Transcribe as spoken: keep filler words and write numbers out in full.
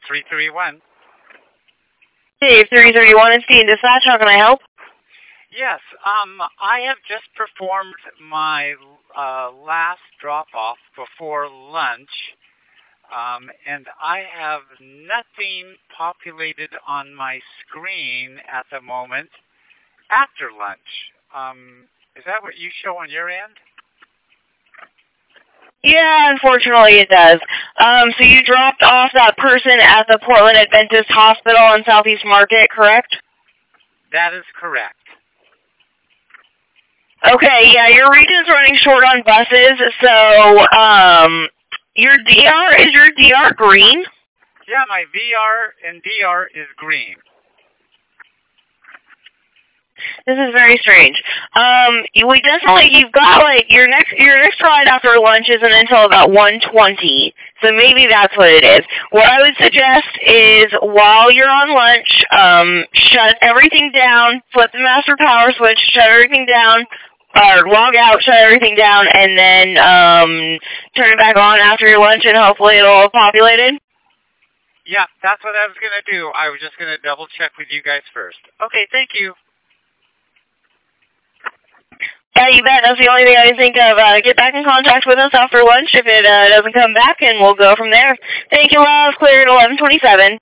three three one. Dave, three three one, it's Dean Dispatch. How can I help? Yes, um, I have just performed my uh, last drop-off before lunch, um, and I have nothing populated on my screen at the moment after lunch. Um, is that what you show on your end? Yeah, unfortunately it does. Um, so you dropped off that person at the Portland Adventist Hospital in Southeast Market, correct? That is correct. Okay, yeah, your region's running short on buses, so um, your D R, is your D R green? Yeah, my V R and D R is green. This is very strange. Um, we definitely, you've got like, your next your next ride after lunch isn't until about one twenty, so maybe that's what it is. What I would suggest is while you're on lunch, um, shut everything down, flip the master power switch, shut everything down, or log out, shut everything down, and then um, turn it back on after your lunch, and hopefully it'll all populated. Yeah, that's what I was going to do. I was just going to double check with you guys first. Okay, thank you. Yeah, you bet. That's the only thing I can think of. Uh, get back in contact with us after lunch if it uh, doesn't come back, and we'll go from there. Thank you, love. Clear at eleven twenty-seven.